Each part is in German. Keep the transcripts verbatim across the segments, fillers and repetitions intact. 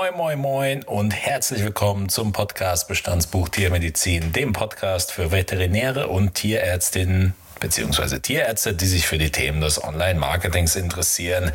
Moin, moin, moin und herzlich willkommen zum Podcast Bestandsbuch Tiermedizin, dem Podcast für Veterinäre und Tierärztinnen bzw. Tierärzte, die sich für die Themen des Online-Marketings interessieren.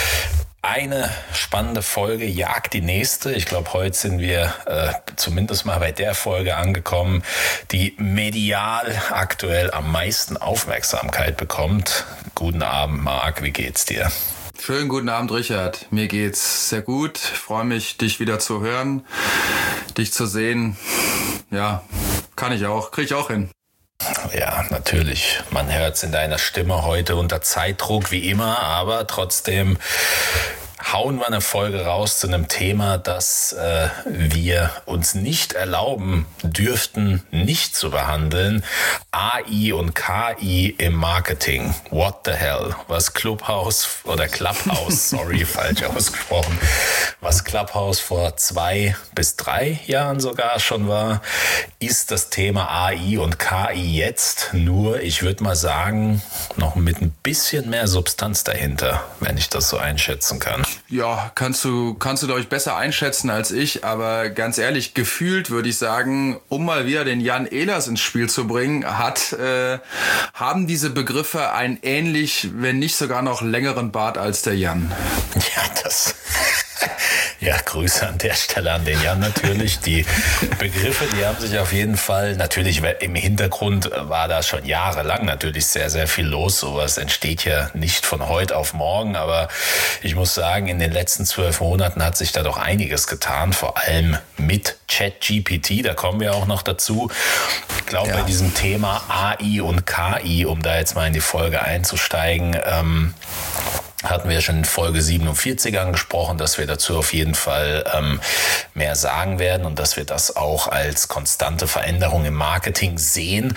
Eine spannende Folge jagt die nächste. Ich glaube, heute sind wir äh, zumindest mal bei der Folge angekommen, die medial aktuell am meisten Aufmerksamkeit bekommt. Guten Abend, Marc, wie geht's dir? Schönen guten Abend, Richard. Mir geht's sehr gut. Ich freue mich, dich wieder zu hören, dich zu sehen. Ja, kann ich auch, kriege ich auch hin. Ja, natürlich. Man hört es in deiner Stimme heute unter Zeitdruck wie immer, aber trotzdem hauen wir eine Folge raus zu einem Thema, das äh, wir uns nicht erlauben dürften, nicht zu behandeln. A I und K I im Marketing. What the hell? Was Clubhouse oder Clubhouse, sorry, falsch ausgesprochen, was Clubhouse vor zwei bis drei Jahren sogar schon war, ist das Thema A I und K I jetzt. Nur, ich würde mal sagen, noch mit ein bisschen mehr Substanz dahinter, wenn ich das so einschätzen kann. Ja, kannst du, kannst du, glaube ich, besser einschätzen als ich, aber ganz ehrlich, gefühlt würde ich sagen, um mal wieder den Jan Ehlers ins Spiel zu bringen, hat, äh, haben diese Begriffe einen ähnlich, wenn nicht sogar noch längeren Bart als der Jan. Ja, das... Ja, Grüße an der Stelle an den Jan natürlich. Die Begriffe, die haben sich auf jeden Fall, natürlich im Hintergrund war da schon jahrelang natürlich sehr, sehr viel los. Sowas entsteht ja nicht von heute auf morgen, aber ich muss sagen, in den letzten zwölf Monaten hat sich da doch einiges getan, vor allem mit ChatGPT, da kommen wir auch noch dazu. Ich glaube, ja. Bei diesem Thema A I und K I, um da jetzt mal in die Folge einzusteigen, ähm, hatten wir schon in Folge siebenundvierzig angesprochen, dass wir dazu auf jeden Fall ähm, mehr sagen werden und dass wir das auch als konstante Veränderung im Marketing sehen.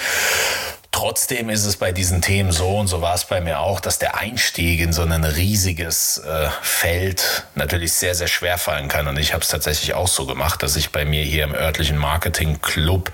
Trotzdem ist es bei diesen Themen so, und so war es bei mir auch, dass der Einstieg in so ein riesiges äh, Feld natürlich sehr, sehr schwer fallen kann. Und ich habe es tatsächlich auch so gemacht, dass ich bei mir hier im örtlichen Marketing-Club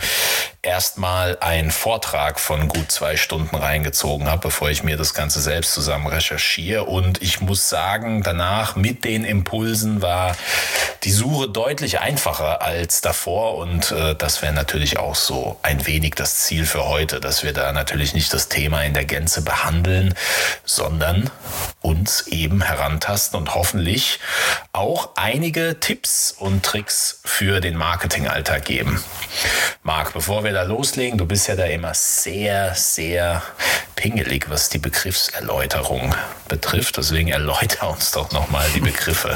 erstmal einen Vortrag von gut zwei Stunden reingezogen habe, bevor ich mir das Ganze selbst zusammen recherchiere. Und ich muss sagen, danach mit den Impulsen war die Suche deutlich einfacher als davor. Und äh, das wäre natürlich auch so ein wenig das Ziel für heute, dass wir da natürlich nicht das Thema in der Gänze behandeln, sondern uns eben herantasten und hoffentlich auch einige Tipps und Tricks für den Marketingalltag geben. Marc, bevor wir da loslegen, du bist ja da immer sehr, sehr pingelig, was die Begriffserläuterung betrifft. Deswegen erläuter uns doch nochmal die Begriffe.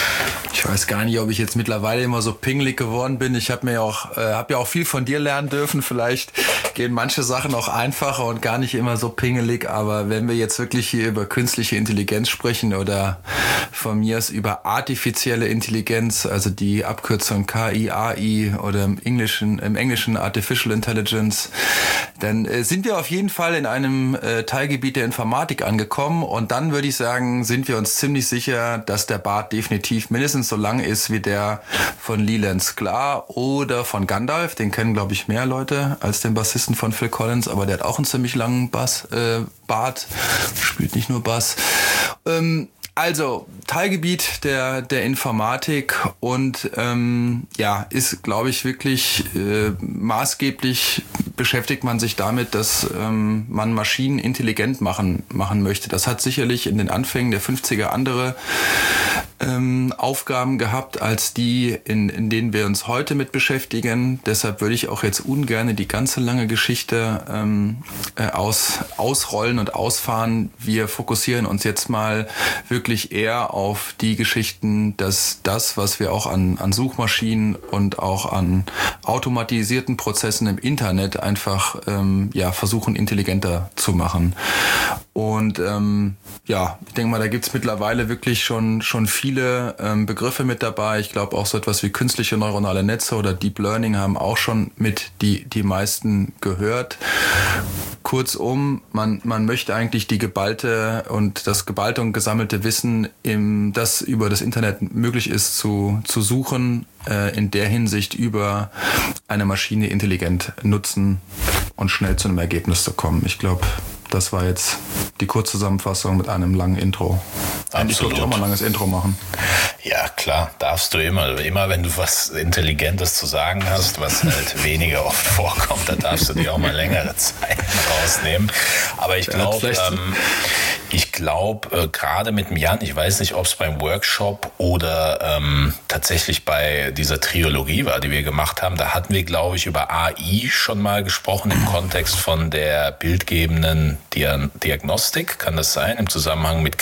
Ich weiß gar nicht, ob ich jetzt mittlerweile immer so pingelig geworden bin. Ich habe mir auch, äh, habe ja auch viel von dir lernen dürfen. Vielleicht gehen manche Sachen auch einfacher und gar nicht immer so pingelig. Aber wenn wir jetzt wirklich hier über künstliche Intelligenz sprechen oder von mir aus über artifizielle Intelligenz, also die Abkürzung K I, A I oder im Englischen, im Englischen Artificial Intelligence, dann äh, sind wir auf jeden Fall in einem äh, Teilgebiet der Informatik angekommen. Und dann würde ich sagen, sind wir uns ziemlich sicher, dass der Bart definitiv mindestens so lang ist wie der von Leland Sklar oder von Gandalf. Den kennen, glaube ich, mehr Leute als den Bassisten von Phil Collins, aber der hat auch einen ziemlich langen Bass, äh, Bart, spielt nicht nur Bass. Ähm, Also, Teilgebiet der, der Informatik und ähm, ja, ist, glaube ich, wirklich äh, maßgeblich beschäftigt man sich damit, dass ähm, man Maschinen intelligent machen, machen möchte. Das hat sicherlich in den Anfängen der fünfziger andere ähm, Aufgaben gehabt, als die, in, in denen wir uns heute mit beschäftigen. Deshalb würde ich auch jetzt ungern die ganze lange Geschichte ähm, äh, aus, ausrollen und ausfahren. Wir fokussieren uns jetzt mal wirklich eher auf die Geschichten, dass das, was wir auch an, an Suchmaschinen und auch an automatisierten Prozessen im Internet einfach ähm, ja versuchen intelligenter zu machen. Und ähm, ja, ich denke mal, da gibt's mittlerweile wirklich schon schon viele ähm, Begriffe mit dabei. Ich glaube auch so etwas wie künstliche neuronale Netze oder Deep Learning haben auch schon mit die die meisten gehört. Kurzum, man man möchte eigentlich die geballte und das geballte und gesammelte Wissen, im, das über das Internet möglich ist zu zu suchen, äh, in der Hinsicht über eine Maschine intelligent nutzen und schnell zu einem Ergebnis zu kommen. Ich glaube, das war jetzt die Kurzzusammenfassung mit einem langen Intro. Eigentlich wollte ich auch mal ein langes Intro machen. Ja, klar, darfst du immer. Immer wenn du was Intelligentes zu sagen hast, was halt weniger oft vorkommt, da darfst du dir auch mal längere Zeit rausnehmen. Aber ich glaube, ja, ähm, ich glaube, äh, gerade mit dem Jan, ich weiß nicht, ob es beim Workshop oder ähm, tatsächlich bei dieser Trilogie war, die wir gemacht haben, da hatten wir, glaube ich, über A I schon mal gesprochen im Kontext von der bildgebenden Dia- Diagnostik, kann das sein, im Zusammenhang mit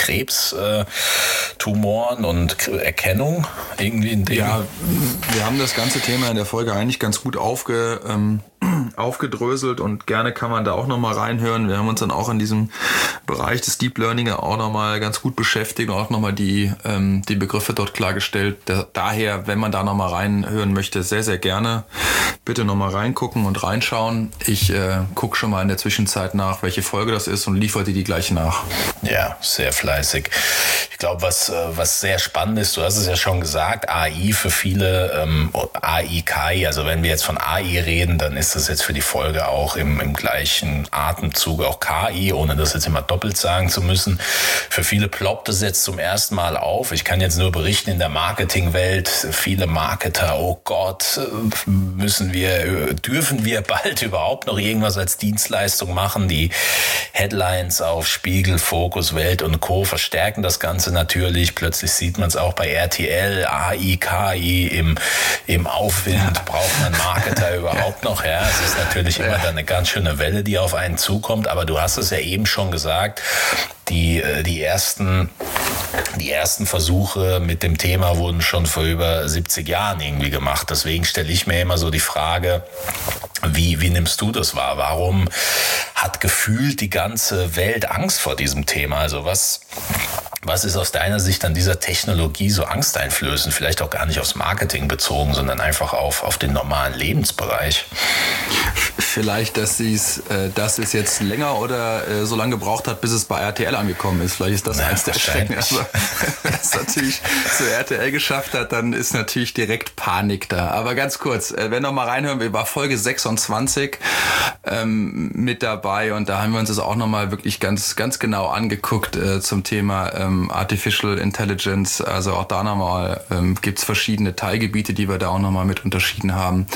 Krebstumoren äh, und Erkennung irgendwie in dem? Ja, wir haben das ganze Thema in der Folge eigentlich ganz gut aufge, ähm, aufgedröselt und gerne kann man da auch nochmal reinhören. Wir haben uns dann auch in diesem Bereich des Deep Learning auch nochmal ganz gut beschäftigt und auch nochmal die, ähm, die Begriffe dort klargestellt. Da, daher, wenn man da nochmal reinhören möchte, sehr, sehr gerne bitte nochmal reingucken und reinschauen. Ich äh, gucke schon mal in der Zwischenzeit nach, welche Folge das ist und liefere dir die gleich nach. Ja, sehr fleißig. Ich glaube, was, was sehr spannend ist, du hast es ja schon gesagt, A I für viele, ähm, A I, K I, also wenn wir jetzt von A I reden, dann ist das jetzt für die Folge auch im, im gleichen Atemzug auch K I, ohne das jetzt immer doppelt sagen zu müssen. Für viele ploppt es jetzt zum ersten Mal auf. Ich kann jetzt nur berichten, in der Marketingwelt, viele Marketer, oh Gott, müssen wir, dürfen wir bald überhaupt noch irgendwas als Dienstleistung machen? Die Headlines auf Spiegel, Fokus, Welt und Co. verstärken das Ganze natürlich. Plötzlich sieht man es auch bei R T L, A I, K I im, im Aufwind. Ja. Braucht man Marketer überhaupt noch? Ja, es ist natürlich immer dann eine ganz schöne Welle, die auf einen zukommt. Aber du hast es ja eben schon gesagt, die, die ersten, die ersten Versuche mit dem Thema wurden schon vor über siebzig Jahren irgendwie gemacht. Deswegen stelle ich mir immer so die Frage, wie, wie nimmst du das wahr? Warum hat gefühlt die ganze Welt Angst vor diesem Thema? Also was, was ist aus deiner Sicht an dieser Technologie so angsteinflößend? Vielleicht auch gar nicht aufs Marketing bezogen, sondern einfach auf, auf den normalen Lebensbereich. Vielleicht, dass es, äh, dass es jetzt länger oder äh, so lange gebraucht hat, bis es bei R T L angekommen ist. Vielleicht ist das ja, eins der Schrecken. Aber wenn es natürlich zu R T L geschafft hat, dann ist natürlich direkt Panik da. Aber ganz kurz, äh, wenn noch mal reinhören, wir war Folge sechsundzwanzig ähm, mit dabei und da haben wir uns das auch noch mal wirklich ganz, ganz genau angeguckt äh, zum Thema ähm, Artificial Intelligence. Also auch da noch mal ähm, gibt es verschiedene Teilgebiete, die wir da auch noch mal mit unterschieden haben.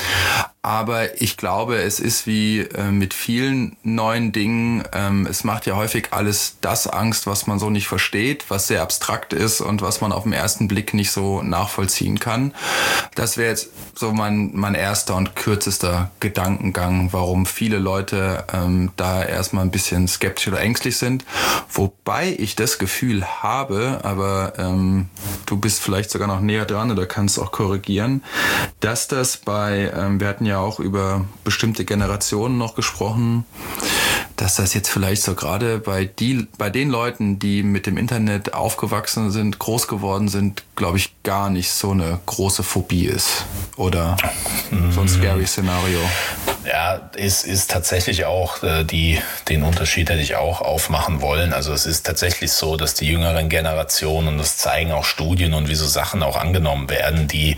Aber ich glaube, es ist wie äh, mit vielen neuen Dingen, ähm, es macht ja häufig alles das Angst, was man so nicht versteht, was sehr abstrakt ist und was man auf den ersten Blick nicht so nachvollziehen kann. Das wäre jetzt so mein, mein erster und kürzester Gedankengang, warum viele Leute ähm, da erstmal ein bisschen skeptisch oder ängstlich sind. Wobei ich das Gefühl habe, aber ähm, du bist vielleicht sogar noch näher dran oder kannst auch korrigieren, dass das bei, ähm, wir hatten ja auch über bestimmte Generationen noch gesprochen, dass das jetzt vielleicht so gerade bei die, bei den Leuten, die mit dem Internet aufgewachsen sind, groß geworden sind, glaube ich, gar nicht so eine große Phobie ist. Oder so ein scary Szenario. Ja, ist, ist tatsächlich auch äh, die, den Unterschied hätte ich auch aufmachen wollen. Also es ist tatsächlich so, dass die jüngeren Generationen, und das zeigen auch Studien und wie so Sachen auch angenommen werden, die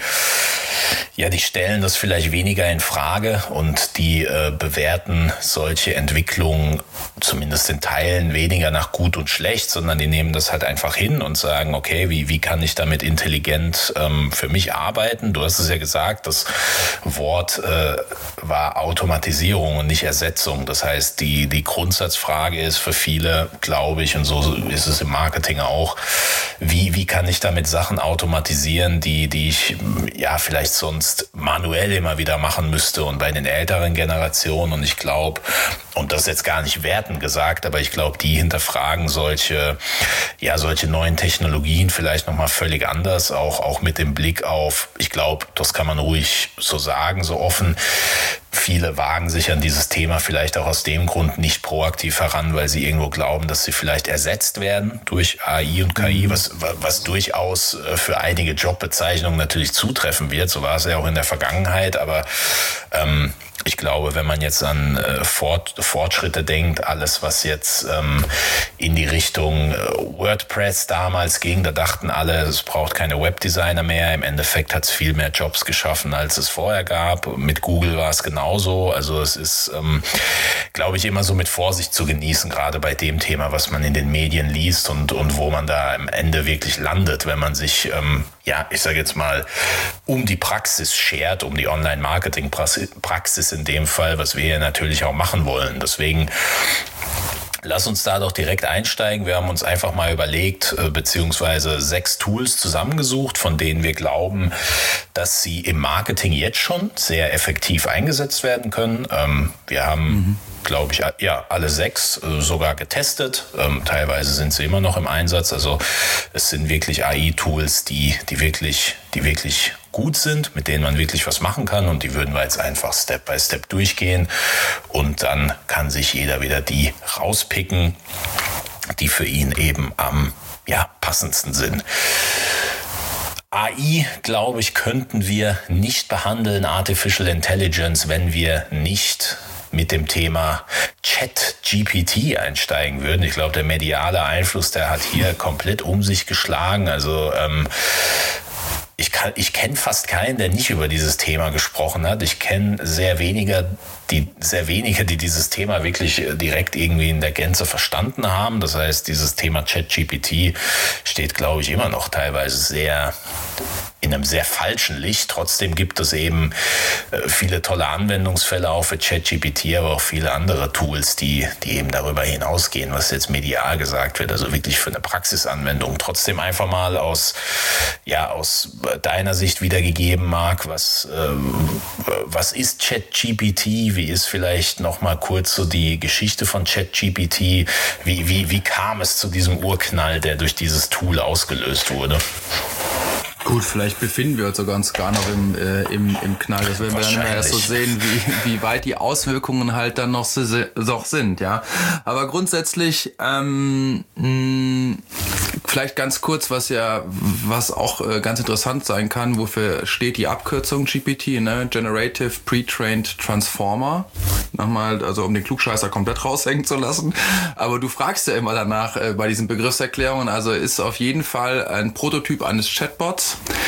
ja, die stellen das vielleicht weniger in Frage und die äh, bewerten solche Entwicklungen zumindest in Teilen weniger nach gut und schlecht, sondern die nehmen das halt einfach hin und sagen, okay, wie, wie kann ich damit intelligent ähm, für mich arbeiten? Du hast es ja gesagt, das Wort äh, war Automatisierung und nicht Ersetzung. Das heißt, die, die Grundsatzfrage ist für viele, glaube ich, und so ist es im Marketing auch, wie, wie kann ich damit Sachen automatisieren, die, die ich ja vielleicht sonst manuell immer wieder machen müsste. Und bei den älteren Generationen, und ich glaube, und das ist jetzt gar nicht wertend gesagt, aber ich glaube, die hinterfragen solche, ja, solche neuen Technologien vielleicht nochmal völlig anders, auch, auch mit dem Blick auf, ich glaube, das kann man ruhig so sagen, so offen. Viele wagen sich an dieses Thema vielleicht auch aus dem Grund nicht proaktiv heran, weil sie irgendwo glauben, dass sie vielleicht ersetzt werden durch A I und K I, was, was durchaus für einige Jobbezeichnungen natürlich zutreffen wird. So war es ja auch in der Vergangenheit, aber ähm, Ich glaube, wenn man jetzt an äh, Fort, Fortschritte denkt, alles was jetzt ähm, in die Richtung äh, WordPress damals ging, da dachten alle, es braucht keine Webdesigner mehr. Im Endeffekt hat es viel mehr Jobs geschaffen, als es vorher gab. Mit Google war es genauso. Also es ist, ähm, glaube ich, immer so mit Vorsicht zu genießen, gerade bei dem Thema, was man in den Medien liest und, und wo man da am Ende wirklich landet, wenn man sich, ähm, ja, ich sage jetzt mal, um die Praxis schert, um die Online-Marketing-Praxis in dem Fall, was wir ja natürlich auch machen wollen. Deswegen lass uns da doch direkt einsteigen. Wir haben uns einfach mal überlegt, beziehungsweise sechs Tools zusammengesucht, von denen wir glauben, dass sie im Marketing jetzt schon sehr effektiv eingesetzt werden können. Wir haben mhm. glaube ich, ja, alle sechs äh, sogar getestet. Ähm, teilweise sind sie immer noch im Einsatz. Also es sind wirklich A I-Tools, die, die wirklich, die wirklich gut sind, mit denen man wirklich was machen kann. Und die würden wir jetzt einfach Step by Step durchgehen. Und dann kann sich jeder wieder die rauspicken, die für ihn eben am ja, passendsten sind. A I, glaube ich, könnten wir nicht behandeln, Artificial Intelligence, wenn wir nicht mit dem Thema ChatGPT einsteigen würden. Ich glaube, der mediale Einfluss, der hat hier komplett um sich geschlagen. Also ähm, ich, kann, ich kenne fast keinen, der nicht über dieses Thema gesprochen hat. Ich kenne sehr weniger, die sehr wenige, die dieses Thema wirklich direkt irgendwie in der Gänze verstanden haben. Das heißt, dieses Thema ChatGPT steht, glaube ich, immer noch teilweise sehr in einem sehr falschen Licht. Trotzdem gibt es eben äh, viele tolle Anwendungsfälle auch für ChatGPT, aber auch viele andere Tools, die, die eben darüber hinausgehen, was jetzt medial gesagt wird, also wirklich für eine Praxisanwendung. Trotzdem einfach mal aus, ja, aus deiner Sicht wiedergegeben, Marc, was, äh, was ist ChatGPT? Wie ist vielleicht noch mal kurz so die Geschichte von ChatGPT? Wie, wie, wie kam es zu diesem Urknall, der durch dieses Tool ausgelöst wurde? Gut, vielleicht befinden wir uns sogar uns gar noch im, äh, im, im Knall. Das werden wir dann erst so sehen, wie, wie weit die Auswirkungen halt dann noch, noch sind, ja. Aber grundsätzlich, ähm, mh, vielleicht ganz kurz, was ja, was auch äh, ganz interessant sein kann, wofür steht die Abkürzung G P T, ne? Generative Pre-Trained Transformer. Nochmal, also um den Klugscheißer komplett raushängen zu lassen. Aber du fragst ja immer danach äh, bei diesen Begriffserklärungen, also ist auf jeden Fall ein Prototyp eines Chatbots.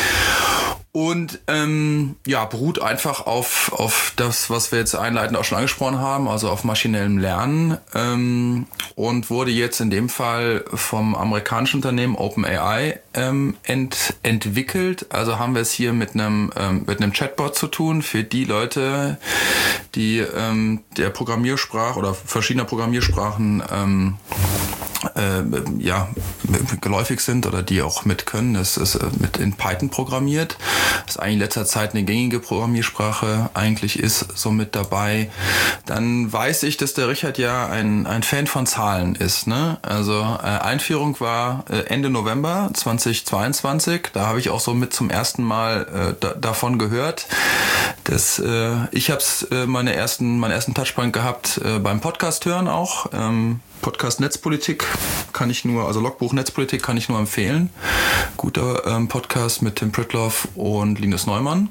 Und ähm, ja, beruht einfach auf auf das, was wir jetzt einleitend auch schon angesprochen haben, also auf maschinellem Lernen, ähm, und wurde jetzt in dem Fall vom amerikanischen Unternehmen OpenAI ähm, ent, entwickelt. Also haben wir es hier mit einem ähm, mit einem Chatbot zu tun für die Leute, die ähm, der Programmiersprache oder verschiedener Programmiersprachen ähm, Äh, ja, geläufig sind oder die auch mit können. Es ist mit in Python programmiert. Das ist eigentlich in letzter Zeit eine gängige Programmiersprache eigentlich ist, so mit dabei. Dann weiß ich, dass der Richard ja ein, ein Fan von Zahlen ist, ne? Also äh, Einführung war äh, Ende November zweitausendzweiundzwanzig. Da habe ich auch so mit zum ersten Mal äh, da, davon gehört. Das, äh, ich habe äh, meine ersten, meinen ersten Touchpoint gehabt äh, beim Podcast hören auch. Ähm, Podcast Netzpolitik kann ich nur, also Logbuch Netzpolitik kann ich nur empfehlen. Guter ähm, Podcast mit Tim Pritloff und Linus Neumann.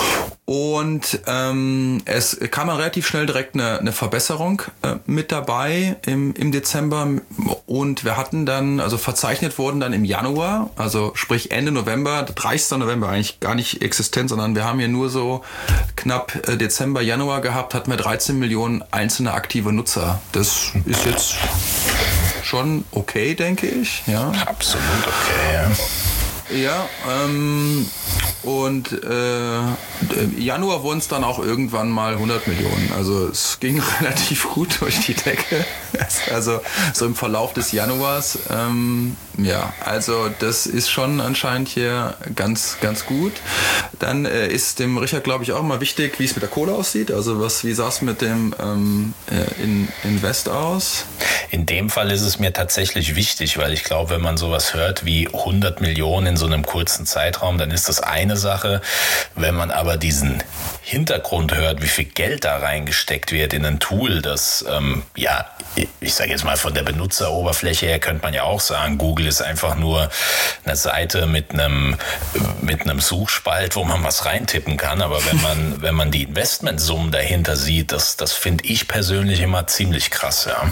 Und ähm, es kam dann relativ schnell direkt eine, eine Verbesserung äh, mit dabei im, im Dezember. Und wir hatten dann, also verzeichnet wurden dann im Januar, also sprich Ende November, dreißigsten November eigentlich gar nicht existent, sondern wir haben hier nur so knapp äh, Dezember, Januar gehabt, hatten wir dreizehn Millionen einzelne aktive Nutzer. Das ist jetzt schon okay, denke ich. Ja. Absolut okay, ja. Ja, ähm, und äh, im Januar wurden es dann auch irgendwann mal hundert Millionen. Also es ging relativ gut durch die Decke. Also so im Verlauf des Januars. Ähm, ja, also das ist schon anscheinend hier ganz, ganz gut. Dann äh, ist dem Richard, glaube ich, auch mal wichtig, wie es mit der Kohle aussieht. Also was, wie sah es mit dem ähm, in, Invest aus? In dem Fall ist es mir tatsächlich wichtig, weil ich glaube, wenn man sowas hört wie hundert Millionen in so einem kurzen Zeitraum, dann ist das eine Sache. Wenn man aber diesen Hintergrund hört, wie viel Geld da reingesteckt wird in ein Tool, das ähm, ja ich sage jetzt mal von der Benutzeroberfläche her könnte man ja auch sagen, Google ist einfach nur eine Seite mit einem mit einem Suchspalt, wo man was reintippen kann. Aber wenn man wenn man die Investmentsummen dahinter sieht, das das finde ich persönlich immer ziemlich krass, ja.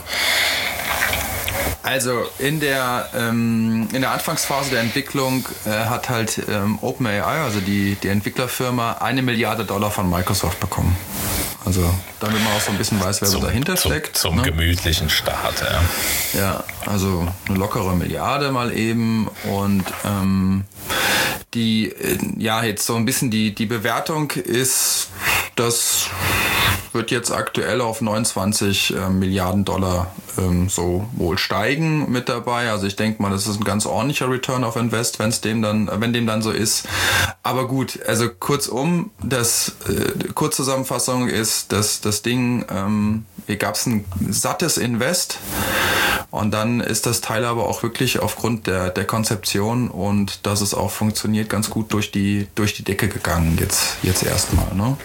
Also in der ähm, in der Anfangsphase der Entwicklung äh, hat halt ähm, OpenAI, also die die Entwicklerfirma, eine Milliarde Dollar von Microsoft bekommen. Also damit man auch so ein bisschen weiß, wer zum, so dahinter zum, steckt. Zum ne? gemütlichen Start, ja. Ja, also eine lockere Milliarde mal eben und ähm, die, äh, ja, jetzt so ein bisschen die, die Bewertung ist, das wird jetzt aktuell auf neunundzwanzig äh, Milliarden Dollar ähm, so wohl steigen mit dabei. Also ich denke mal, das ist ein ganz ordentlicher Return of Invest, wenn es dem dann, wenn dem dann so ist. Aber gut, also kurzum, das äh, Kurzzusammenfassung ist, dass das Ding, ähm, hier gab es ein sattes Invest und dann ist das Teil aber auch wirklich aufgrund der, der Konzeption und dass es auch funktioniert, ganz gut durch die durch die Decke gegangen jetzt jetzt erstmal, ne?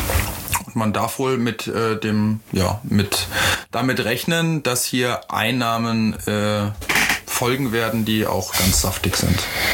Man darf wohl mit äh, dem, ja, mit damit rechnen, dass hier Einnahmen äh, folgen werden, die auch ganz saftig sind.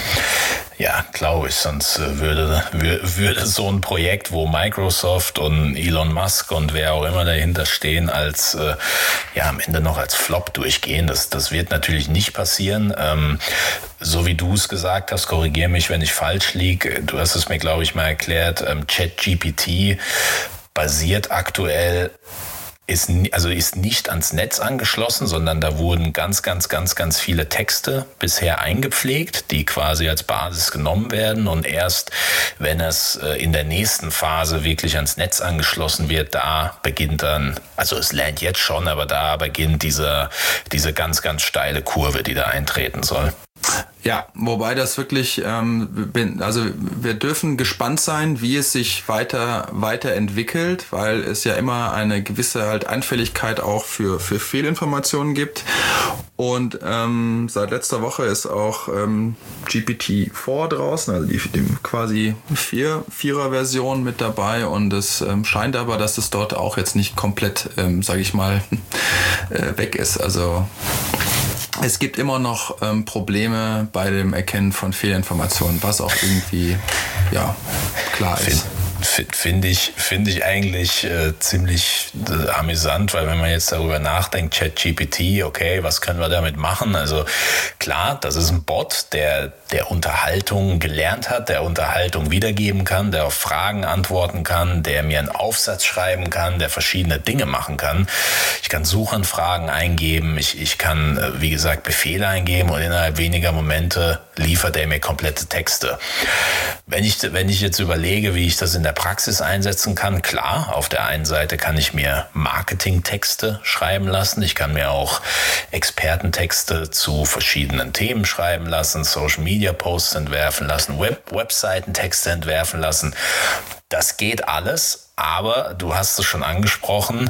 Ja, glaube ich, sonst äh, würde, würde so ein Projekt, wo Microsoft und Elon Musk und wer auch immer dahinter stehen, als äh, ja am Ende noch als Flop durchgehen. Das, das wird natürlich nicht passieren. Ähm, so wie du es gesagt hast, korrigiere mich, wenn ich falsch liege. Du hast es mir, glaube ich, mal erklärt, ähm, ChatGPT basiert aktuell, ist, also ist nicht ans Netz angeschlossen, sondern da wurden ganz, ganz, ganz, ganz viele Texte bisher eingepflegt, die quasi als Basis genommen werden. Und erst wenn es in der nächsten Phase wirklich ans Netz angeschlossen wird, da beginnt dann, also es lernt jetzt schon, aber da beginnt diese, diese ganz, ganz steile Kurve, die da eintreten soll. Ja, wobei das wirklich, ähm, bin, also wir dürfen gespannt sein, wie es sich weiter weiterentwickelt, weil es ja immer eine gewisse halt Anfälligkeit auch für für Fehlinformationen gibt. Und ähm, seit letzter Woche ist auch ähm, G P T vier draußen, also die, die quasi vier Vierer Version mit dabei. Und es ähm, scheint aber, dass es dort auch jetzt nicht komplett, ähm, sage ich mal, äh, weg ist. Also es gibt immer noch ähm, Probleme bei dem Erkennen von Fehlinformationen, was auch irgendwie ja klar ist. Finde ich, finde ich eigentlich äh, ziemlich äh, amüsant, weil wenn man jetzt darüber nachdenkt, ChatGPT, okay, was können wir damit machen? Also klar, das ist ein Bot, der, der Unterhaltung gelernt hat, der Unterhaltung wiedergeben kann, der auf Fragen antworten kann, der mir einen Aufsatz schreiben kann, der verschiedene Dinge machen kann. Ich kann Suchanfragen eingeben, ich, ich kann, äh, wie gesagt, Befehle eingeben und innerhalb weniger Momente liefert er mir komplette Texte. Wenn ich, wenn ich jetzt überlege, wie ich das in der Praxis einsetzen kann, klar, auf der einen Seite kann ich mir Marketingtexte schreiben lassen, ich kann mir auch Expertentexte zu verschiedenen Themen schreiben lassen, Social-Media-Posts entwerfen lassen, Web- Webseitentexte entwerfen lassen. Das geht alles, aber du hast es schon angesprochen,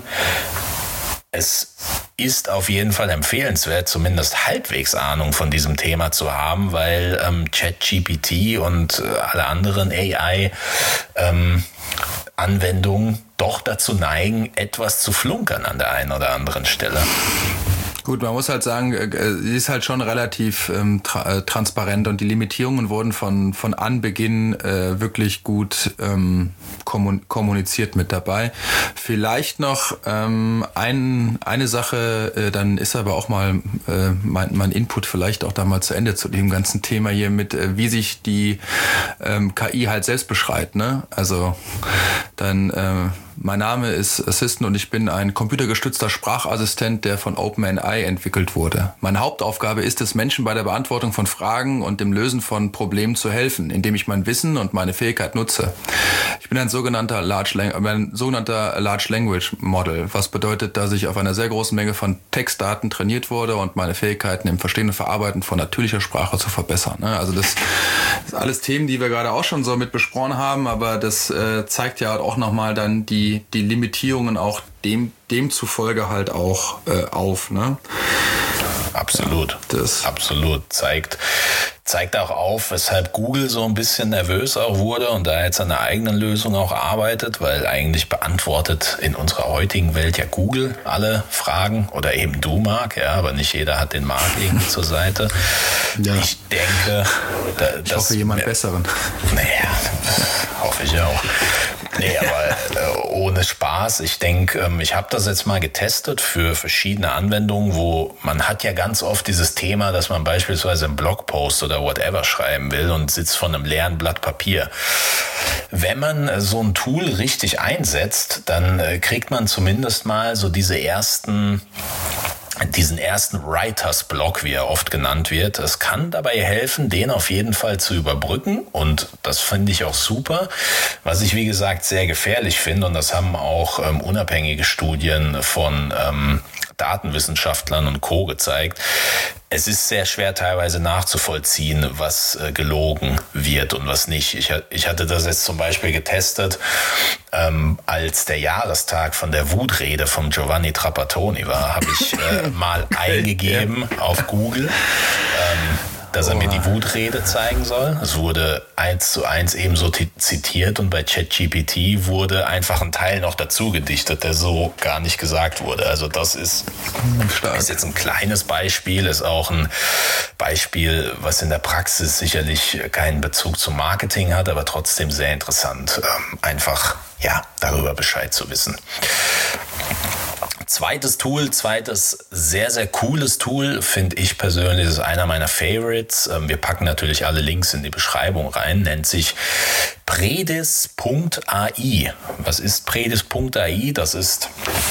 es ist auf jeden Fall empfehlenswert, zumindest halbwegs Ahnung von diesem Thema zu haben, weil ähm, ChatGPT und äh, alle anderen A I ähm, Anwendungen doch dazu neigen, etwas zu flunkern an der einen oder anderen Stelle. Gut, man muss halt sagen, sie ist halt schon relativ ähm, tra- transparent und die Limitierungen wurden von von Anbeginn äh, wirklich gut ähm, kommun- kommuniziert mit dabei. Vielleicht noch ähm, ein, eine Sache, äh, dann ist aber auch mal äh, mein, mein Input vielleicht auch da mal zu Ende zu dem ganzen Thema hier mit, äh, wie sich die ähm, K I halt selbst beschreibt, ne? Also dann äh, mein Name ist Assistant und ich bin ein computergestützter Sprachassistent, der von OpenAI entwickelt wurde. Meine Hauptaufgabe ist es, Menschen bei der Beantwortung von Fragen und dem Lösen von Problemen zu helfen, indem ich mein Wissen und meine Fähigkeit nutze. Ich bin ein sogenannter Large, Lang- ein sogenannter Large Language Model, was bedeutet, dass ich auf einer sehr großen Menge von Textdaten trainiert wurde und meine Fähigkeiten im Verstehen und Verarbeiten von natürlicher Sprache zu verbessern. Also das, das sind alles Themen, die wir gerade auch schon so mit besprochen haben, aber das äh, zeigt ja auch nochmal dann die die Limitierungen auch dem demzufolge halt auch äh, auf, ne? Absolut. Das Absolut. Zeigt, zeigt auch auf, weshalb Google so ein bisschen nervös auch wurde und da jetzt an einer eigenen Lösung auch arbeitet, weil eigentlich beantwortet in unserer heutigen Welt ja Google alle Fragen oder eben du, Marc, ja, aber nicht jeder hat den Marc irgendwie zur Seite. Ja. Ich denke, da, ich das, hoffe jemand besseren. Naja, hoffe ich auch. Nee, aber äh, ohne Spaß. Ich denke, ähm, ich habe das jetzt mal getestet für verschiedene Anwendungen, wo man hat ja ganz oft dieses Thema, dass man beispielsweise einen Blogpost oder whatever schreiben will und sitzt von einem leeren Blatt Papier. Wenn man äh, so ein Tool richtig einsetzt, dann äh, kriegt man zumindest mal so diese ersten diesen ersten Writers-Block, wie er oft genannt wird. Es kann dabei helfen, den auf jeden Fall zu überbrücken und das finde ich auch super. Was ich, wie gesagt, sehr gefährlich finde und das haben auch ähm, unabhängige Studien von ähm, Datenwissenschaftlern und Co. gezeigt. Es ist sehr schwer teilweise nachzuvollziehen, was äh, gelogen wird und was nicht. Ich, ich hatte das jetzt zum Beispiel getestet, ähm, als der Jahrestag von der Wutrede von Giovanni Trapattoni war, habe ich äh, mal eingegeben auf Google, ähm, dass er mir die Wutrede zeigen soll. Es wurde eins zu eins ebenso zitiert und bei ChatGPT wurde einfach ein Teil noch dazu gedichtet, der so gar nicht gesagt wurde. Also das ist, ist jetzt ein kleines Beispiel, ist auch ein Beispiel, was in der Praxis sicherlich keinen Bezug zum Marketing hat, aber trotzdem sehr interessant, einfach ja darüber Bescheid zu wissen. Zweites Tool, zweites sehr, sehr cooles Tool, finde ich persönlich, ist einer meiner Favorites. Wir packen natürlich alle Links in die Beschreibung rein, nennt sich Predis Punkt A I. Was ist Predis Punkt A I? Das ist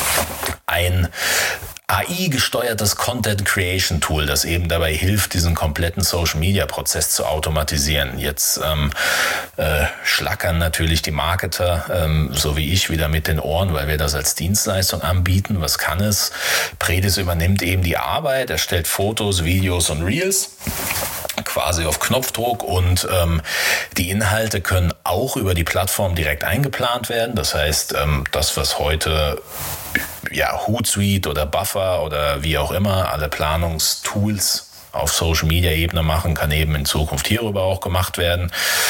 ein A I-gesteuertes Content-Creation-Tool, das eben dabei hilft, diesen kompletten Social-Media-Prozess zu automatisieren. Jetzt ähm, äh, schlackern natürlich die Marketer, ähm, so wie ich, wieder mit den Ohren, weil wir das als Dienstleistung anbieten. Was kann es? Predis übernimmt eben die Arbeit, erstellt Fotos, Videos und Reels, quasi auf Knopfdruck und ähm, die Inhalte können auch über die Plattform direkt eingeplant werden. Das heißt, ähm, das, was heute ja, Hootsuite oder Buffer oder wie auch immer alle Planungstools auf Social-Media-Ebene machen, kann eben in Zukunft hierüber auch gemacht werden.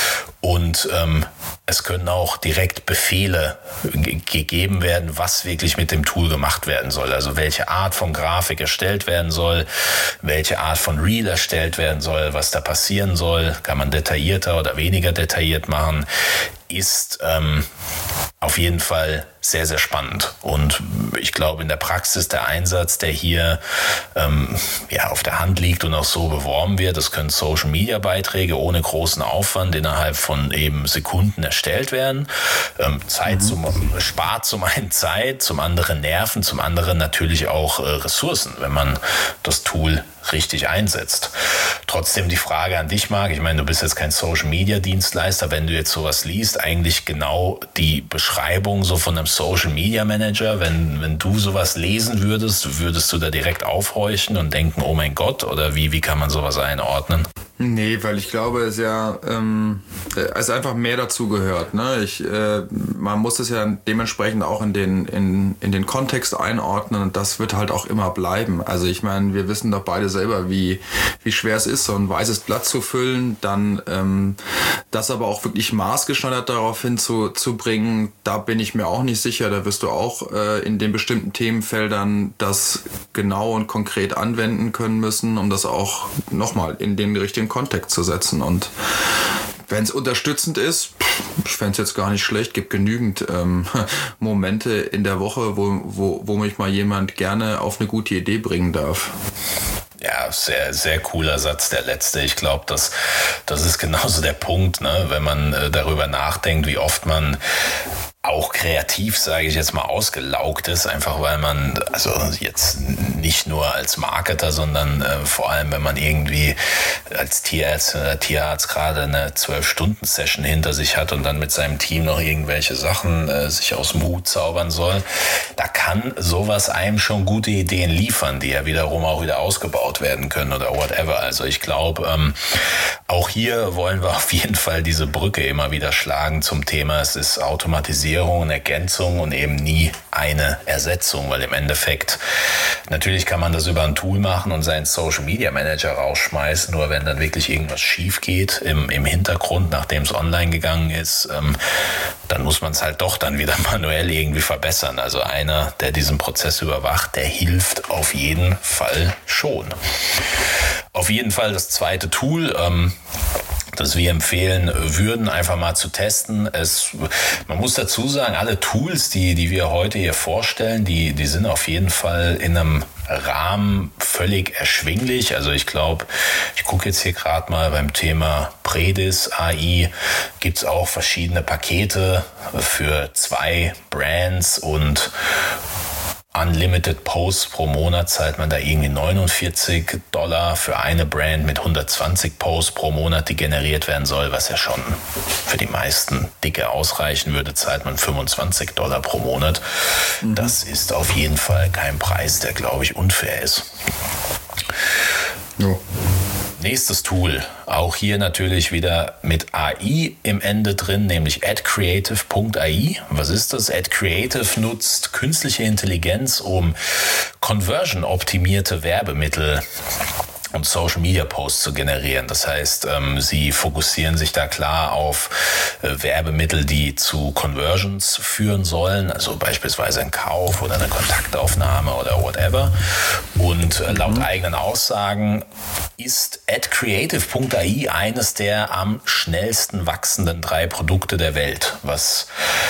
Und ähm, es können auch direkt Befehle ge- gegeben werden, was wirklich mit dem Tool gemacht werden soll. Also welche Art von Grafik erstellt werden soll, welche Art von Reel erstellt werden soll, was da passieren soll, kann man detaillierter oder weniger detailliert machen, ist ähm, auf jeden Fall sehr, sehr spannend. Und ich glaube, in der Praxis der Einsatz, der hier ähm, ja, auf der Hand liegt und auch so beworben wird, das können Social-Media-Beiträge ohne großen Aufwand innerhalb von eben Sekunden erstellt werden. Ähm, Zeit mhm. zum, spart zum einen Zeit, zum anderen Nerven, zum anderen natürlich auch äh, Ressourcen, wenn man das Tool richtig einsetzt. Trotzdem die Frage an dich, Marc, ich meine, du bist jetzt kein Social-Media-Dienstleister, wenn du jetzt sowas liest, eigentlich genau die Beschreibung so von einem Social-Media-Manager, wenn, wenn du sowas lesen würdest, würdest du da direkt aufhorchen und denken, oh mein Gott, oder wie, wie kann man sowas einordnen? Nee, weil ich glaube, es ja ähm, es einfach mehr dazu gehört. Ne? Ich, äh, man muss es ja dementsprechend auch in den, in, in den Kontext einordnen und das wird halt auch immer bleiben. Also ich meine, wir wissen doch beide selber, wie, wie schwer es ist, so ein weißes Blatt zu füllen, dann ähm, das aber auch wirklich maßgeschneidert darauf hinzubringen, da bin ich mir auch nicht sicher. Da wirst du auch äh, in den bestimmten Themenfeldern das genau und konkret anwenden können müssen, um das auch nochmal in den richtigen Kontext zu setzen. Und wenn es unterstützend ist, ich fände es jetzt gar nicht schlecht, gibt genügend ähm, Momente in der Woche, wo, wo, wo mich mal jemand gerne auf eine gute Idee bringen darf. Ja, sehr, sehr cooler Satz, der letzte. Ich glaube, das, das ist genauso der Punkt, ne? Wenn man äh, darüber nachdenkt, wie oft man auch kreativ, sage ich jetzt mal, ausgelaugt ist, einfach weil man, also jetzt nicht nur als Marketer, sondern äh, vor allem, wenn man irgendwie als Tierarzt oder Tierarzt gerade eine zwölf-Stunden-Session hinter sich hat und dann mit seinem Team noch irgendwelche Sachen äh, sich aus dem Hut zaubern soll, da kann sowas einem schon gute Ideen liefern, die ja wiederum auch wieder ausgebaut werden können oder whatever. Also ich glaube, ähm, auch hier wollen wir auf jeden Fall diese Brücke immer wieder schlagen zum Thema, es ist automatisiert Spezialisierung, eine Ergänzung und eben nie eine Ersetzung, weil im Endeffekt, natürlich kann man das über ein Tool machen und seinen Social Media Manager rausschmeißen, nur wenn dann wirklich irgendwas schief geht im, im Hintergrund, nachdem es online gegangen ist, ähm, dann muss man es halt doch dann wieder manuell irgendwie verbessern. Also einer, der diesen Prozess überwacht, der hilft auf jeden Fall schon. Auf jeden Fall das zweite Tool, ähm, das wir empfehlen würden, einfach mal zu testen. Es, man muss dazu sagen, alle Tools, die, die wir heute hier vorstellen, die, die sind auf jeden Fall in einem Rahmen völlig erschwinglich. Also ich glaube, ich gucke jetzt hier gerade mal beim Thema Predis A I, gibt es auch verschiedene Pakete für zwei Brands und Unlimited Posts pro Monat zahlt man da irgendwie neunundvierzig Dollar für eine Brand mit hundertzwanzig Posts pro Monat, die generiert werden soll, was ja schon für die meisten dicke ausreichen würde, zahlt man fünfundzwanzig Dollar pro Monat. Mhm. Das ist auf jeden Fall kein Preis, der, glaube ich, unfair ist. Jo. Nächstes Tool, auch hier natürlich wieder mit A I im Ende drin, nämlich add creative punkt A I. Was ist das? Add Creative nutzt künstliche Intelligenz, um conversion-optimierte Werbemittel und Social Media Posts zu generieren. Das heißt, ähm, sie fokussieren sich da klar auf äh, Werbemittel, die zu Conversions führen sollen, also beispielsweise ein Kauf oder eine Kontaktaufnahme oder whatever. Und äh, laut mhm. eigenen Aussagen ist add creative punkt A I eines der am schnellsten wachsenden drei Produkte der Welt. Was,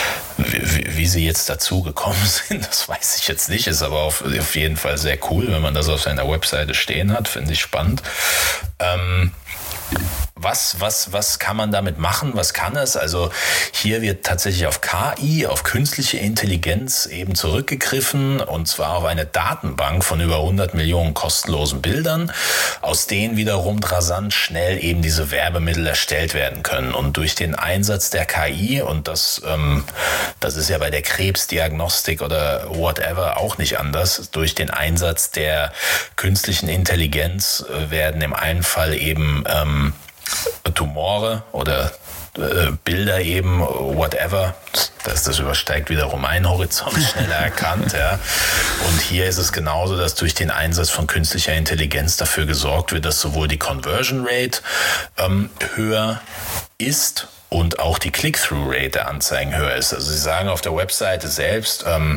wie, wie sie jetzt dazu gekommen sind, das weiß ich jetzt nicht, ist aber auf, auf jeden Fall sehr cool, wenn man das auf seiner Webseite stehen hat, finde ich spannend. Ähm, Was, was, was kann man damit machen? Was kann es? Also hier wird tatsächlich auf K I, auf künstliche Intelligenz eben zurückgegriffen, und zwar auf eine Datenbank von über hundert Millionen kostenlosen Bildern, aus denen wiederum rasant schnell eben diese Werbemittel erstellt werden können. Und durch den Einsatz der K I, und das, ähm, das ist ja bei der Krebsdiagnostik oder whatever auch nicht anders, durch den Einsatz der künstlichen Intelligenz äh, werden im einen Fall eben ähm, Tumore oder äh, Bilder eben, whatever, das, das übersteigt wiederum einen Horizont, schneller erkannt. Ja. Und hier ist es genauso, dass durch den Einsatz von künstlicher Intelligenz dafür gesorgt wird, dass sowohl die Conversion Rate ähm, höher ist und auch die Click-Through-Rate der Anzeigen höher ist. Also sie sagen auf der Webseite selbst, ähm,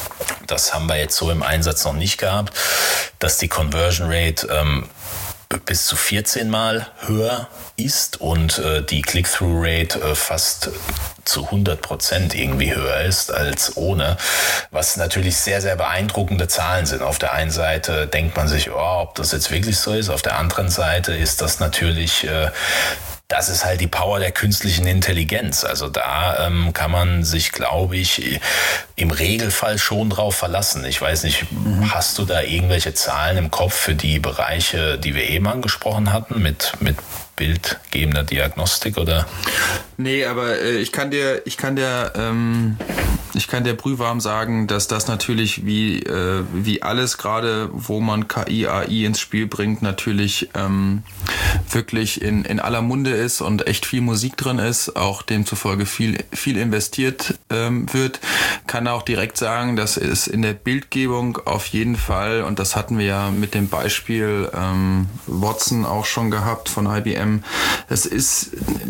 das haben wir jetzt so im Einsatz noch nicht gehabt, dass die Conversion Rate ähm, bis zu vierzehn Mal höher ist und äh, die Click-Through-Rate äh, fast zu hundert Prozent irgendwie höher ist als ohne, was natürlich sehr, sehr beeindruckende Zahlen sind. Auf der einen Seite denkt man sich, oh, ob das jetzt wirklich so ist, auf der anderen Seite ist das natürlich... Äh, Das ist halt die Power der künstlichen Intelligenz. Also da ähm, kann man sich, glaube ich, im Regelfall schon drauf verlassen. Ich weiß nicht, mhm. hast du da irgendwelche Zahlen im Kopf für die Bereiche, die wir eben angesprochen hatten, mit, mit bildgebender Diagnostik oder? Nee, aber äh, ich kann dir, ich kann dir, ähm, ich kann dir brühwarm sagen, dass das natürlich wie, äh, wie alles gerade, wo man K I, A I ins Spiel bringt, natürlich ähm, wirklich in, in aller Munde ist und echt viel Musik drin ist, auch demzufolge viel, viel investiert ähm, wird. Kann auch direkt sagen, dass es in der Bildgebung auf jeden Fall, und das hatten wir ja mit dem Beispiel ähm, Watson auch schon gehabt von I B M, es ist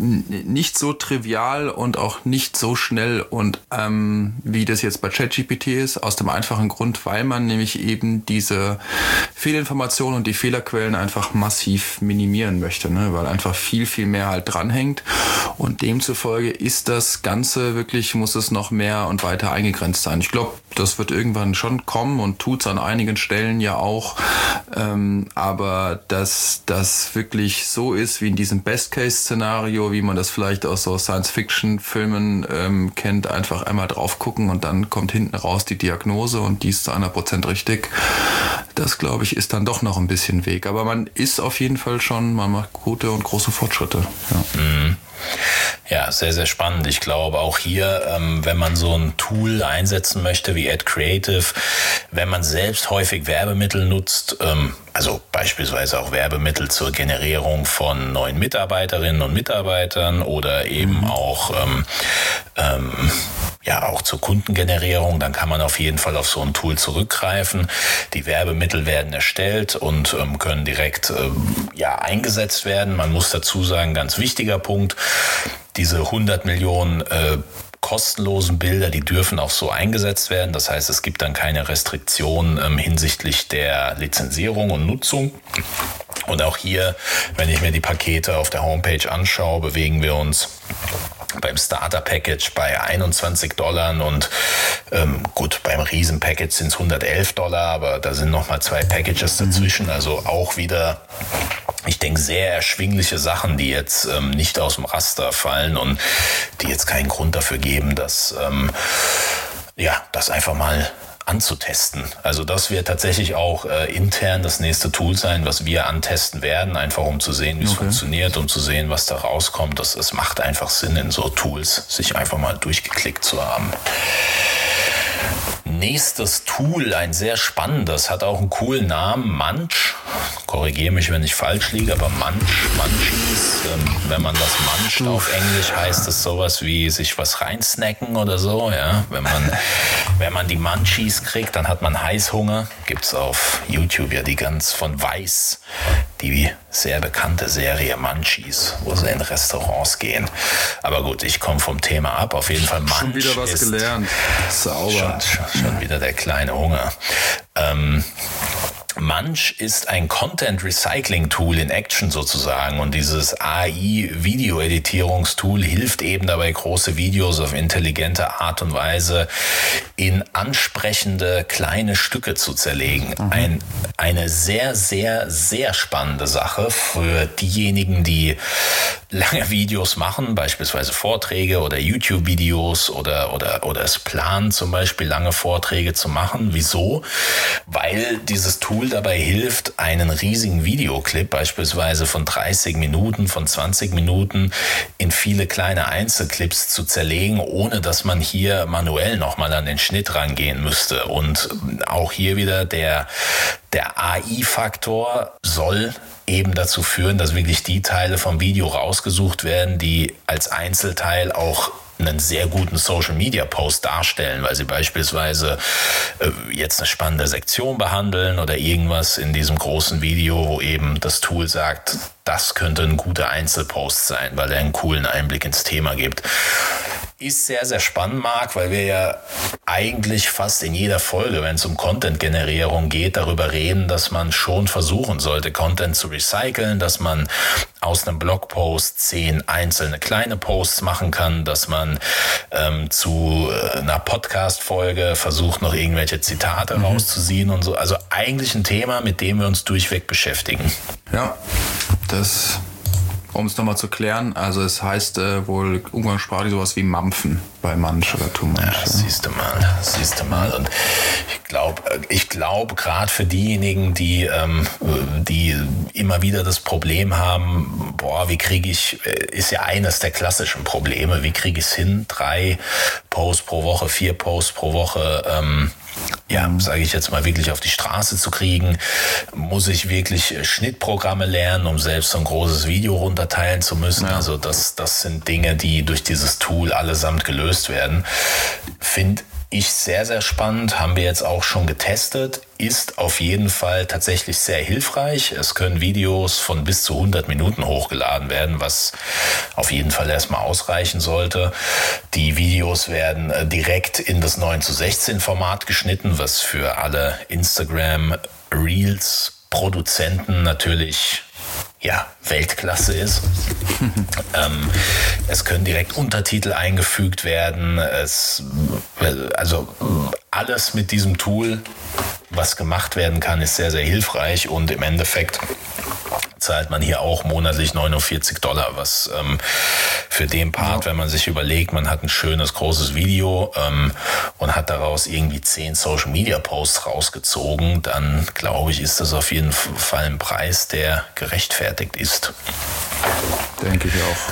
nicht so trivial und auch nicht so schnell und ähm, wie das jetzt bei ChatGPT ist, aus dem einfachen Grund, weil man nämlich eben diese Fehlinformationen und die Fehlerquellen einfach massiv minimieren möchte, ne? Weil einfach viel, viel mehr halt dranhängt, und demzufolge ist das Ganze wirklich, muss es noch mehr und weiter eingegrenzt sein. Ich glaube, das wird irgendwann schon kommen und tut's an einigen Stellen ja auch, ähm, aber dass das wirklich so ist wie in diesem Best-Case-Szenario, wie man das vielleicht aus so Science-Fiction-Filmen ähm, kennt, einfach einmal drauf gucken und dann kommt hinten raus die Diagnose und die ist zu hundert Prozent richtig. Das, glaube ich, ist dann doch noch ein bisschen Weg. Aber man ist auf jeden Fall schon, man macht gute und große Fortschritte. Ja. Mhm. Ja, sehr, sehr spannend. Ich glaube auch hier, ähm, wenn man so ein Tool einsetzen möchte wie Add Creative, wenn man selbst häufig Werbemittel nutzt, ähm, also beispielsweise auch Werbemittel zur Generierung von neuen Mitarbeiterinnen und Mitarbeitern oder eben mhm. auch ähm, ähm, ja, auch zur Kundengenerierung, dann kann man auf jeden Fall auf so ein Tool zurückgreifen. Die Werbemittel werden erstellt und ähm, können direkt ähm, ja, eingesetzt werden. Man muss dazu sagen, ganz wichtiger Punkt, diese hundert Millionen äh, kostenlosen Bilder, die dürfen auch so eingesetzt werden. Das heißt, es gibt dann keine Restriktionen ähm, hinsichtlich der Lizenzierung und Nutzung. Und auch hier, wenn ich mir die Pakete auf der Homepage anschaue, bewegen wir uns beim Starter-Package bei einundzwanzig Dollar und ähm, gut, beim Riesen-Package sind es hundertelf Dollar, aber da sind nochmal zwei Packages dazwischen, also auch wieder, ich denke, sehr erschwingliche Sachen, die jetzt ähm, nicht aus dem Raster fallen und die jetzt keinen Grund dafür geben, dass ähm, ja, das einfach mal anzutesten. Also das wird tatsächlich auch äh, intern das nächste Tool sein, was wir antesten werden, einfach um zu sehen, wie es okay. funktioniert, um zu sehen, was da rauskommt. Das, es macht einfach Sinn, in so Tools sich einfach mal durchgeklickt zu haben. Nächstes Tool, ein sehr spannendes, hat auch einen coolen Namen, Munch. Korrigiere mich, wenn ich falsch liege, aber Munch, Munchies, ähm, wenn man das muncht auf Englisch, heißt es sowas wie sich was reinsnacken oder so. Ja? Wenn man, wenn man die Munchies kriegt, dann hat man Heißhunger. Gibt es auf YouTube ja die ganz von Weiß, die sehr bekannte Serie Munchies, wo sie in Restaurants gehen. Aber gut, ich komme vom Thema ab. Auf jeden Fall Munch schon wieder was ist gelernt. Sauber. Schon, schon, schon wieder der kleine Hunger. Ähm, Munch ist ein Content-Recycling-Tool in Action sozusagen und dieses A I-Video-Editierungstool hilft eben dabei, große Videos auf intelligente Art und Weise in ansprechende kleine Stücke zu zerlegen. Mhm. Ein, eine sehr, sehr, sehr spannende Sache für diejenigen, die lange Videos machen, beispielsweise Vorträge oder YouTube-Videos oder, oder, oder es planen zum Beispiel lange Vorträge zu machen. Wieso? Weil dieses Tool dabei hilft, einen riesigen Videoclip beispielsweise von dreißig Minuten, von zwanzig Minuten in viele kleine Einzelclips zu zerlegen, ohne dass man hier manuell nochmal an den Schnitt rangehen müsste. Und auch hier wieder der, der A I-Faktor soll eben dazu führen, dass wirklich die Teile vom Video rausgesucht werden, die als Einzelteil auch einen sehr guten Social-Media-Post darstellen, weil sie beispielsweise äh, jetzt eine spannende Sektion behandeln oder irgendwas in diesem großen Video, wo eben das Tool sagt, das könnte ein guter Einzelpost sein, weil er einen coolen Einblick ins Thema gibt. Ist sehr, sehr spannend, Marc, weil wir ja eigentlich fast in jeder Folge, wenn es um Content-Generierung geht, darüber reden, dass man schon versuchen sollte, Content zu recyceln, dass man aus einem Blogpost zehn einzelne kleine Posts machen kann, dass man ähm, zu äh, einer Podcast-Folge versucht, noch irgendwelche Zitate mhm. rauszuziehen und so. Also eigentlich ein Thema, mit dem wir uns durchweg beschäftigen. Ja, das... Um es nochmal zu klären, also es heißt äh, wohl umgangssprachlich sowas wie Mampfen bei Munch oder Too Much. Ja, siehst du mal, siehst du mal. Und ich glaube, ich glaube gerade für diejenigen, die, ähm, die immer wieder das Problem haben, boah, wie kriege ich, ist ja eines der klassischen Probleme, wie kriege ich es hin, drei Posts pro Woche, vier Posts pro Woche, ähm, ja, sage ich jetzt mal, wirklich auf die Straße zu kriegen, muss ich wirklich Schnittprogramme lernen, um selbst so ein großes Video runterteilen zu müssen. Ja. Also das, das sind Dinge, die durch dieses Tool allesamt gelöst werden. Finde ich sehr, sehr spannend, haben wir jetzt auch schon getestet, ist auf jeden Fall tatsächlich sehr hilfreich. Es können Videos von bis zu hundert Minuten hochgeladen werden, was auf jeden Fall erstmal ausreichen sollte. Die Videos werden direkt in das neun zu sechzehn Format geschnitten, was für alle Instagram Reels Produzenten natürlich ja, Weltklasse ist. ähm, es können direkt Untertitel eingefügt werden. Es, also alles mit diesem Tool, was gemacht werden kann, ist sehr, sehr hilfreich und im Endeffekt zahlt man hier auch monatlich neunundvierzig Dollar, was ähm, für den Part, wenn man sich überlegt, man hat ein schönes, großes Video ähm, und hat daraus irgendwie zehn Social-Media-Posts rausgezogen, dann glaube ich, ist das auf jeden Fall ein Preis, der gerechtfertigt ist. Denke ich auch.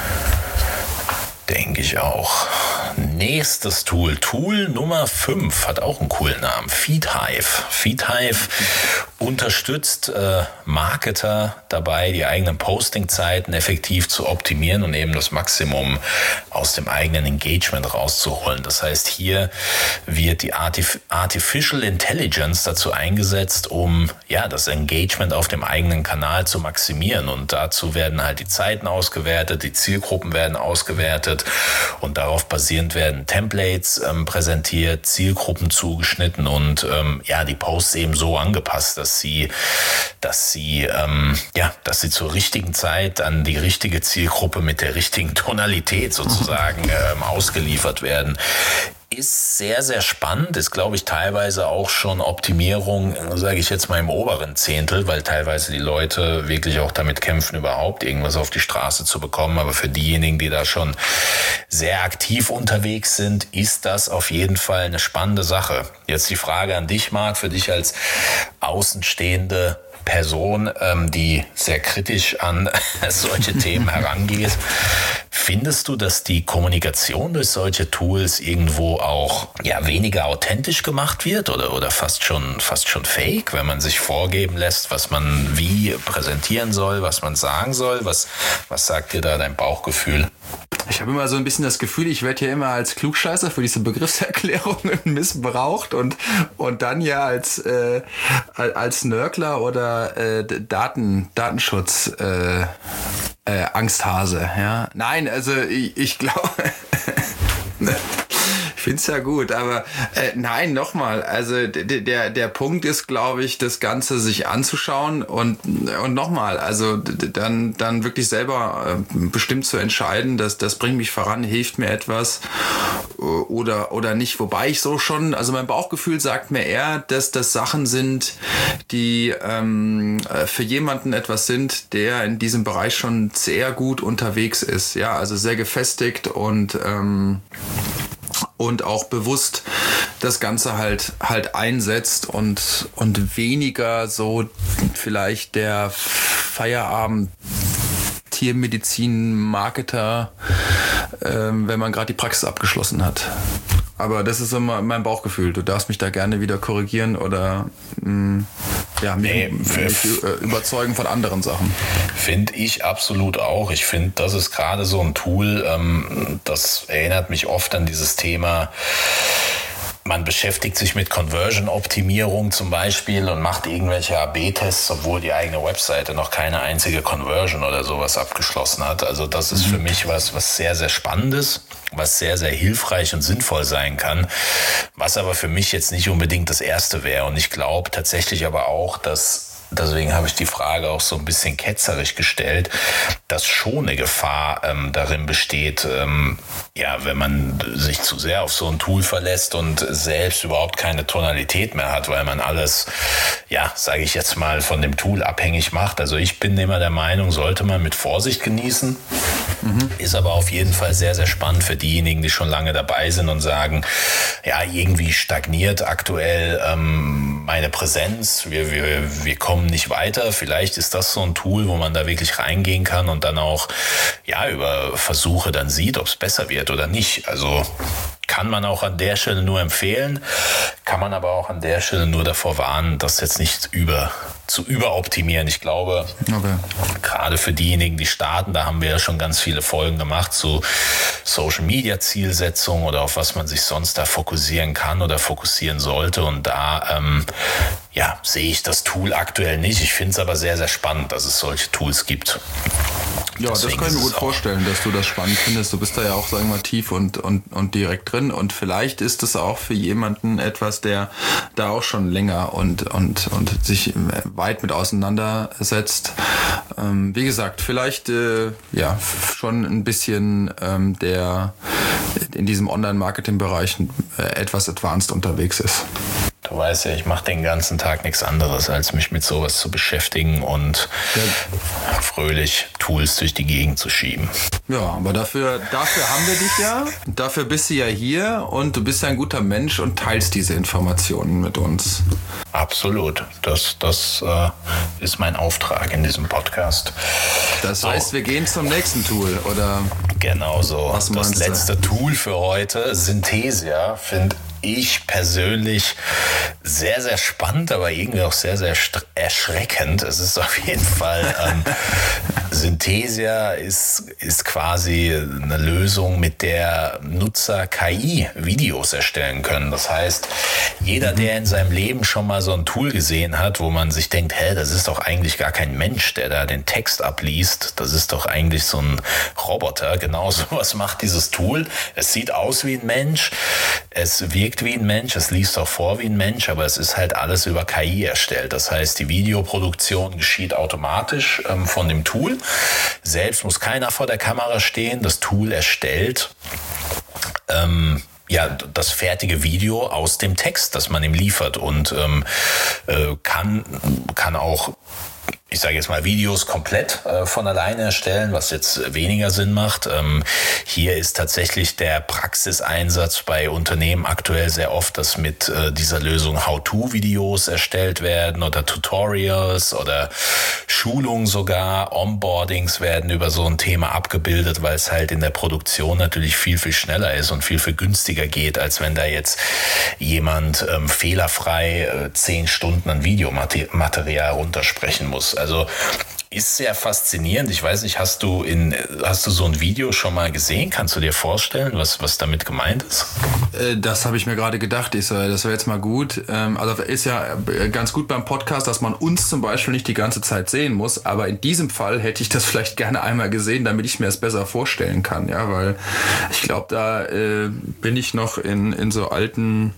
Denke ich auch. Nächstes Tool. Tool Nummer fünf hat auch einen coolen Namen. Feedhive. Feedhive unterstützt äh, Marketer dabei, die eigenen Postingzeiten effektiv zu optimieren und eben das Maximum aus dem eigenen Engagement rauszuholen. Das heißt, hier wird die Artif- Artificial Intelligence dazu eingesetzt, um ja das Engagement auf dem eigenen Kanal zu maximieren. Und dazu werden halt die Zeiten ausgewertet, die Zielgruppen werden ausgewertet und darauf basierend werden Templates ähm, präsentiert, Zielgruppen zugeschnitten und ähm, ja die Posts eben so angepasst, dass sie, dass sie, ähm, ja, dass sie zur richtigen Zeit an die richtige Zielgruppe mit der richtigen Tonalität sozusagen ähm, ausgeliefert werden. Ist sehr, sehr spannend, ist, glaube ich, teilweise auch schon Optimierung, sage ich jetzt mal, im oberen Zehntel, weil teilweise die Leute wirklich auch damit kämpfen, überhaupt irgendwas auf die Straße zu bekommen. Aber für diejenigen, die da schon sehr aktiv unterwegs sind, ist das auf jeden Fall eine spannende Sache. Jetzt die Frage an dich, Marc, für dich als außenstehende Person, ähm, die sehr kritisch an solche Themen herangeht. Findest du, dass die Kommunikation durch solche Tools irgendwo auch ja weniger authentisch gemacht wird oder oder fast schon fast schon fake, wenn man sich vorgeben lässt, was man wie präsentieren soll, was man sagen soll? Was was sagt dir da dein Bauchgefühl? Ich habe immer so ein bisschen das Gefühl, ich werde hier immer als Klugscheißer für diese Begriffserklärungen missbraucht und und dann ja als äh, als Nörgler oder äh, Daten Datenschutz äh, äh, Angsthase. Ja, nein, also ich, ich glaube. Ich finde es ja gut, aber äh, nein, nochmal, also d- der der Punkt ist, glaube ich, das Ganze sich anzuschauen und und nochmal, also d- dann dann wirklich selber äh, bestimmt zu entscheiden, dass das bringt mich voran, hilft mir etwas oder oder nicht, wobei ich so schon, also mein Bauchgefühl sagt mir eher, dass das Sachen sind, die ähm, für jemanden etwas sind, der in diesem Bereich schon sehr gut unterwegs ist, ja, also sehr gefestigt und ähm, und auch bewusst das Ganze halt halt einsetzt und und weniger so vielleicht der Feierabend Tiermedizin-Marketer, ähm, wenn man gerade die Praxis abgeschlossen hat. Aber das ist immer mein Bauchgefühl. Du darfst mich da gerne wieder korrigieren oder mh, ja, mich, nee, mich äh, überzeugen von anderen Sachen. Finde ich absolut auch. Ich finde, das ist gerade so ein Tool, ähm, das erinnert mich oft an dieses Thema. Man beschäftigt sich mit Conversion-Optimierung zum Beispiel und macht irgendwelche A B Tests, obwohl die eigene Webseite noch keine einzige Conversion oder sowas abgeschlossen hat. Also das ist für mich was, was sehr, sehr Spannendes, was sehr, sehr hilfreich und sinnvoll sein kann, was aber für mich jetzt nicht unbedingt das Erste wäre. Und ich glaube tatsächlich aber auch, dass deswegen habe ich die Frage auch so ein bisschen ketzerisch gestellt, dass schon eine Gefahr ähm, darin besteht, ähm, ja, wenn man sich zu sehr auf so ein Tool verlässt und selbst überhaupt keine Tonalität mehr hat, weil man alles, ja, sage ich jetzt mal, von dem Tool abhängig macht. Also ich bin immer der Meinung, sollte man mit Vorsicht genießen, mhm. ist aber auf jeden Fall sehr, sehr spannend für diejenigen, die schon lange dabei sind und sagen, ja, irgendwie stagniert aktuell ähm, meine Präsenz, wir, wir, wir kommen nicht weiter. Vielleicht ist das so ein Tool, wo man da wirklich reingehen kann und dann auch ja über Versuche dann sieht, ob es besser wird oder nicht. Also kann man auch an der Stelle nur empfehlen, kann man aber auch an der Stelle nur davor warnen, das jetzt nicht über zu überoptimieren. Ich glaube, okay. Gerade für diejenigen, die starten, da haben wir ja schon ganz viele Folgen gemacht zu Social-Media-Zielsetzung oder auf was man sich sonst da fokussieren kann oder fokussieren sollte. Und da ähm, ja, sehe ich das Tool aktuell nicht. Ich finde es aber sehr, sehr spannend, dass es solche Tools gibt. Ja, Deswegen das kann ich mir gut vorstellen, dass du das spannend findest. Du bist da ja auch, sagen wir mal, tief und, und, und direkt drin. Und vielleicht ist es auch für jemanden etwas, der da auch schon länger und, und, und sich weit mit auseinandersetzt. Ähm, wie gesagt, vielleicht äh, ja schon ein bisschen ähm, der in diesem Online-Marketing-Bereich äh, etwas advanced unterwegs ist. Du weißt ja, ich mache den ganzen Tag nichts anderes, als mich mit sowas zu beschäftigen und ja. fröhlich Tools durch die Gegend zu schieben. Ja, aber dafür, dafür haben wir dich ja. Dafür bist du ja hier und du bist ja ein guter Mensch und teilst diese Informationen mit uns. Absolut. Das, das äh, ist mein Auftrag in diesem Podcast. Das so. heißt, wir gehen zum nächsten Tool, oder? Genau so. Was das letzte du? Tool für heute, Synthesia, finde ich persönlich sehr, sehr spannend, aber irgendwie auch sehr, sehr erschreckend. Es ist auf jeden Fall, ähm, Synthesia ist, ist quasi eine Lösung, mit der Nutzer K I-Videos erstellen können. Das heißt, jeder, der in seinem Leben schon mal so ein Tool gesehen hat, wo man sich denkt, hä, das ist doch eigentlich gar kein Mensch, der da den Text abliest, das ist doch eigentlich so ein Roboter. Genau sowas macht dieses Tool. Es sieht aus wie ein Mensch, es wirkt wie ein Mensch, es liest auch vor wie ein Mensch, aber es ist halt alles über K I erstellt. Das heißt, die Videoproduktion geschieht automatisch ähm, von dem Tool. Selbst muss keiner vor der Kamera stehen. Das Tool erstellt ähm, ja, das fertige Video aus dem Text, das man ihm liefert und ähm, äh, kann, kann auch, ich sage jetzt mal, Videos komplett äh, von alleine erstellen, was jetzt weniger Sinn macht. Ähm, hier ist tatsächlich der Praxiseinsatz bei Unternehmen aktuell sehr oft, dass mit äh, dieser Lösung How-to-Videos erstellt werden oder Tutorials oder Schulungen sogar, Onboardings werden über so ein Thema abgebildet, weil es halt in der Produktion natürlich viel, viel schneller ist und viel, viel günstiger geht, als wenn da jetzt jemand ähm, fehlerfrei äh, zehn Stunden an Videomaterial runtersprechen muss. Also ist sehr faszinierend. Ich weiß nicht, hast du in hast du so ein Video schon mal gesehen? Kannst du dir vorstellen, was was damit gemeint ist? Das habe ich mir gerade gedacht. Ich so, das wäre jetzt mal gut. Also ist ja ganz gut beim Podcast, dass man uns zum Beispiel nicht die ganze Zeit sehen muss. Aber in diesem Fall hätte ich das vielleicht gerne einmal gesehen, damit ich mir es besser vorstellen kann. Ja, weil ich glaube, da äh, bin ich noch in in so alten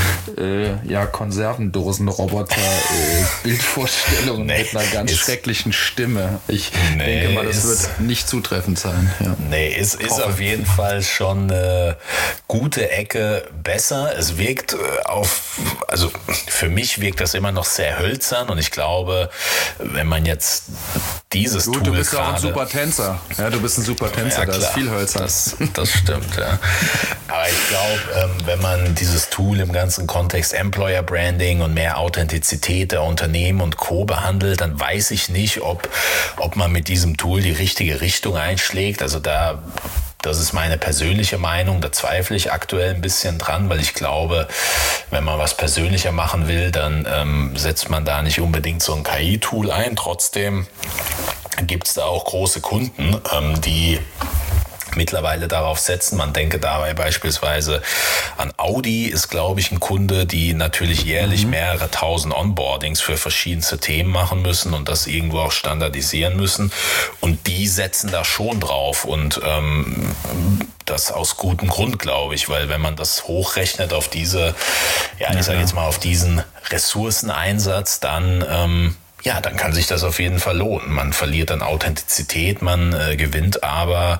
äh, ja Konservendosen-Roboter äh, Bildvorstellungen nee, mit einer ganz schrecklichen Stimme. Ich nee, denke mal, das ist, wird nicht zutreffend sein. Ja. Nee, es ist, ist auf jeden Fall schon eine gute Ecke besser. Es wirkt auf, also für mich wirkt das immer noch sehr hölzern und ich glaube, wenn man jetzt dieses Gut, Tool du bist gerade, auch ein super Tänzer. Ja, du bist ein super Tänzer, ja, da ist viel hölzern. Das, das stimmt, ja. Aber ich glaube, ähm, wenn man dieses Tool im ganzen Kontext Employer Branding und mehr Authentizität der Unternehmen und Co. behandelt, dann weiß ich nicht, ob, ob man mit diesem Tool die richtige Richtung einschlägt. Also da, das ist meine persönliche Meinung, da zweifle ich aktuell ein bisschen dran, weil ich glaube, wenn man was persönlicher machen will, dann ähm, setzt man da nicht unbedingt so ein K I-Tool ein. Trotzdem gibt es da auch große Kunden, ähm, die mittlerweile darauf setzen. Man denke dabei beispielsweise an Audi, ist, glaube ich, ein Kunde, die natürlich jährlich mhm. mehrere tausend Onboardings für verschiedenste Themen machen müssen und das irgendwo auch standardisieren müssen. Und die setzen da schon drauf und ähm, das aus gutem Grund, glaube ich, weil wenn man das hochrechnet auf diese, ja, ich sage jetzt mal auf diesen Ressourceneinsatz, dann ähm, ja, dann kann sich das auf jeden Fall lohnen. Man verliert an Authentizität, man äh, gewinnt aber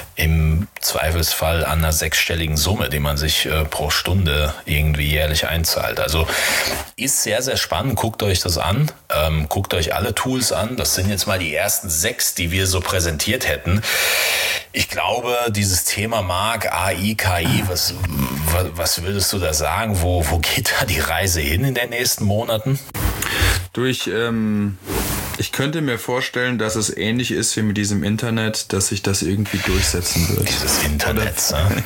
im Zweifelsfall an einer sechsstelligen Summe, die man sich äh, pro Stunde irgendwie jährlich einzahlt. Also ist sehr, sehr spannend. Guckt euch das an. Ähm, guckt euch alle Tools an. Das sind jetzt mal die ersten sechs, die wir so präsentiert hätten. Ich glaube, dieses Thema Marc, A I, K I, was, was würdest du da sagen? Wo, wo geht da die Reise hin in den nächsten Monaten? Durch, ähm, ich könnte mir vorstellen, dass es ähnlich ist wie mit diesem Internet, dass sich das irgendwie durchsetzen wird. Dieses Internet, ne?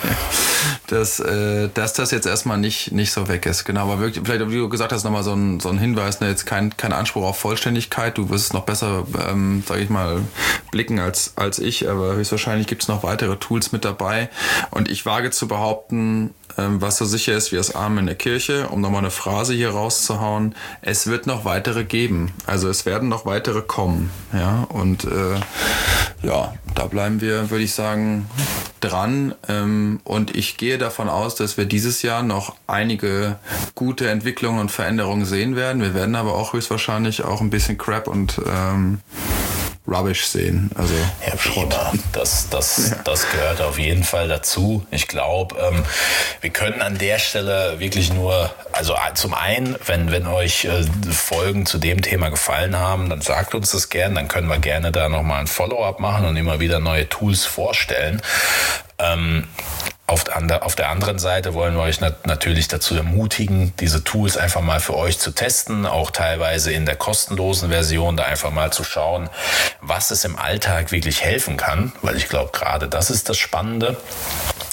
dass, äh, dass das jetzt erstmal nicht, nicht so weg ist. Genau, aber wirklich, vielleicht, wie du gesagt hast, nochmal so ein, so ein Hinweis, ne, jetzt kein, kein Anspruch auf Vollständigkeit. Du wirst es noch besser, ähm, sag ich mal, blicken als, als ich, aber höchstwahrscheinlich gibt es noch weitere Tools mit dabei. Und ich wage zu behaupten, ähm, was so sicher ist wie das Amen in der Kirche, um nochmal eine Phrase hier rauszuhauen, es wird noch weitere geben. Also es werden noch weitere kommen. Ja, und äh, ja, da bleiben wir, würde ich sagen, dran. Ähm, und ich gehe davon aus, dass wir dieses Jahr noch einige gute Entwicklungen und Veränderungen sehen werden. Wir werden aber auch höchstwahrscheinlich auch ein bisschen Crap und ähm, Rubbish sehen, also ja, Schrott. Das, das, ja. das gehört auf jeden Fall dazu. Ich glaube, ähm, wir können an der Stelle wirklich nur, also zum einen, wenn, wenn euch äh, Folgen zu dem Thema gefallen haben, dann sagt uns das gerne, dann können wir gerne da nochmal ein Follow-up machen und immer wieder neue Tools vorstellen. Ähm, Auf der anderen Seite wollen wir euch natürlich dazu ermutigen, diese Tools einfach mal für euch zu testen, auch teilweise in der kostenlosen Version, da einfach mal zu schauen, was es im Alltag wirklich helfen kann, weil ich glaube, gerade das ist das Spannende.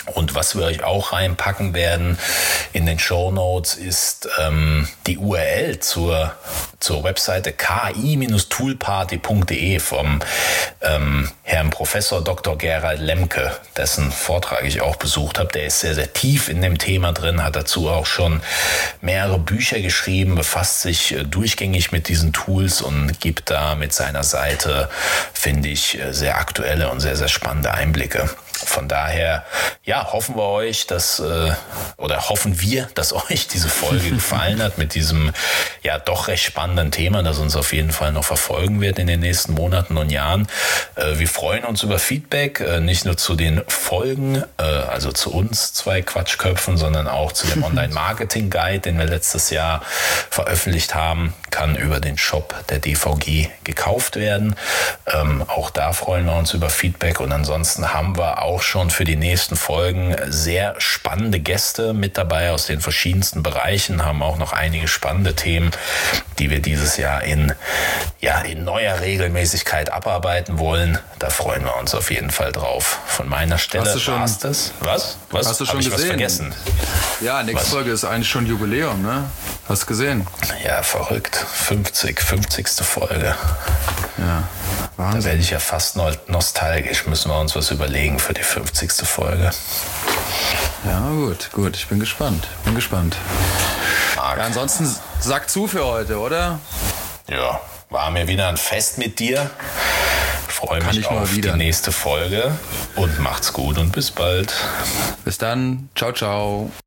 Und was wir euch auch reinpacken werden in den Shownotes ist ähm, die U R L zur, zur Webseite k i Bindestrich toolparty punkt d e vom ähm, Herrn Professor Doktor Gerald Lemke, dessen Vortrag ich auch besucht habe. Der ist sehr, sehr tief in dem Thema drin, hat dazu auch schon mehrere Bücher geschrieben, befasst sich äh, durchgängig mit diesen Tools und gibt da mit seiner Seite, finde ich, äh, sehr aktuelle und sehr, sehr spannende Einblicke. Von daher, ja, hoffen wir euch, dass, äh, oder hoffen wir, dass euch diese Folge gefallen hat mit diesem, ja, doch recht spannenden Thema, das uns auf jeden Fall noch verfolgen wird in den nächsten Monaten und Jahren. Äh, wir freuen uns über Feedback, äh, nicht nur zu den Folgen, äh, also zu uns zwei Quatschköpfen, sondern auch zu dem Online-Marketing-Guide, den wir letztes Jahr veröffentlicht haben, kann über den Shop der D V G gekauft werden. Ähm, auch da freuen wir uns über Feedback und ansonsten haben wir auch schon für die nächsten Folgen sehr spannende Gäste mit dabei aus den verschiedensten Bereichen, haben auch noch einige spannende Themen, die wir dieses Jahr in, ja, in neuer Regelmäßigkeit abarbeiten wollen. Da freuen wir uns auf jeden Fall drauf. Von meiner Stelle hast du schon, war's das. Was? Was? Hast du Hab schon ich gesehen? Was vergessen? Ja, nächste was? Folge ist eigentlich schon Jubiläum, ne? Hast du gesehen? Ja, verrückt. fünfzig, fünfzigste Folge. Ja, Wahnsinn. Da werde ich ja fast nostalgisch. Müssen wir uns was überlegen für die fünfzigste Folge. Ja, gut, gut. Ich bin gespannt. Bin gespannt. Marc. Ja, ansonsten sag zu für heute, oder? Ja, war mir wieder ein Fest mit dir. Freue mich ich auf die nächste Folge und macht's gut und bis bald. Bis dann. Ciao, ciao.